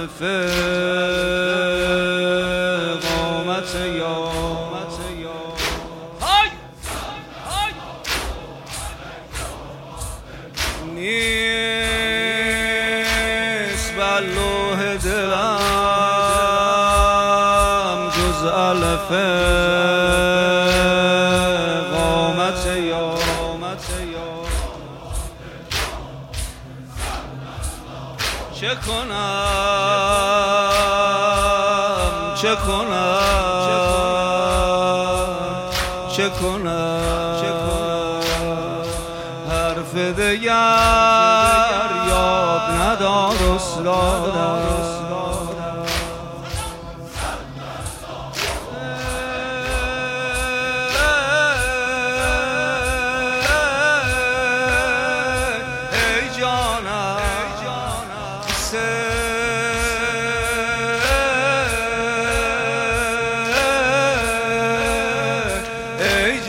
الف قامت یا نیست بر لوح دلم جز الف قامت یا چه کنم حرف دیگر یاد ندار استادم ای جانم ای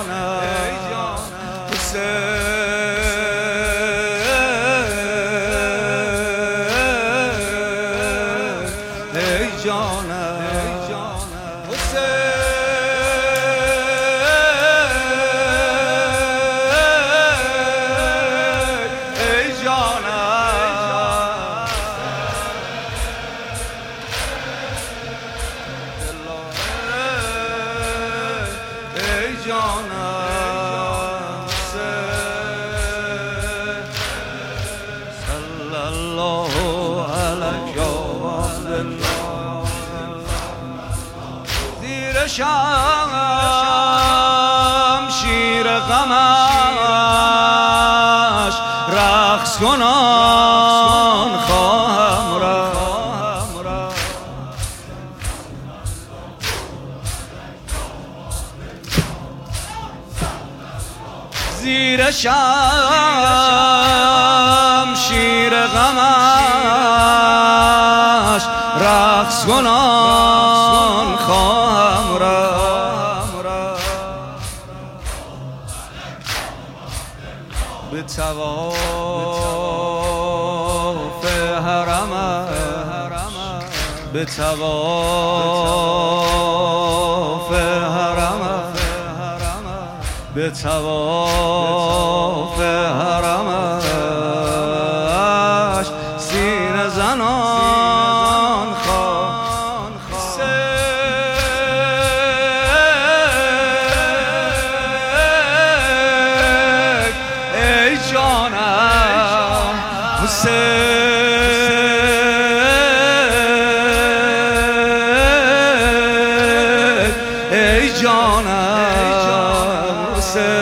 جانم صلی الله علیک یا عبدالله زیر شمشیر غمش رقص کنان خواهم رفت زیر شمشیر غمش رقص کنان خواهم رفت به طواف حرمش به طواف حرمش به طواف حرمش سینه زنان خوان ای جانم حسین ای جانم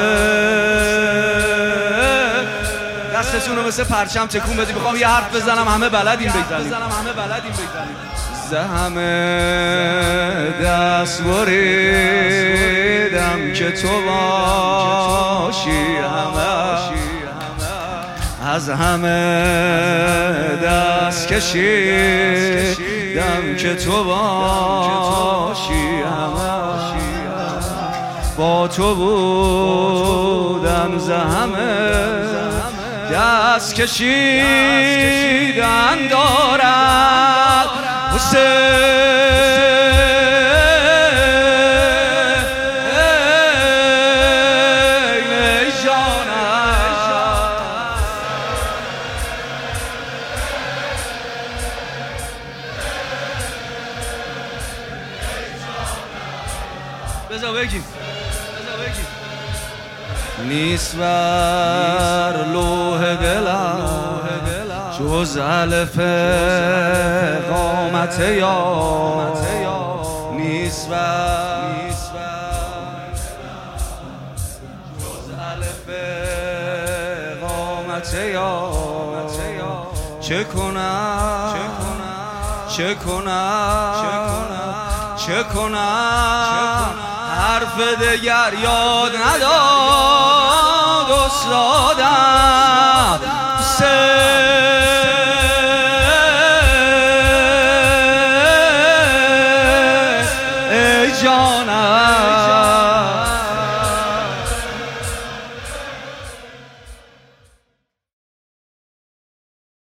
دستتون رو مثل پرچم تکون بدید. میخوام یه حرف بزنم همه بلدیم بگذاریم. همه دست بریدم که تو باشی همه از همه دست کشیدم که تو باشی همه با تو بودم ز همه دست کشیدن دارد حسین ای جانم بذار بگیم نیست بر لوح دلم جز الف قامت یا نیست بر جز الف قامت یا چه کنم حرف دیگر یاد نداد استادم ای جانم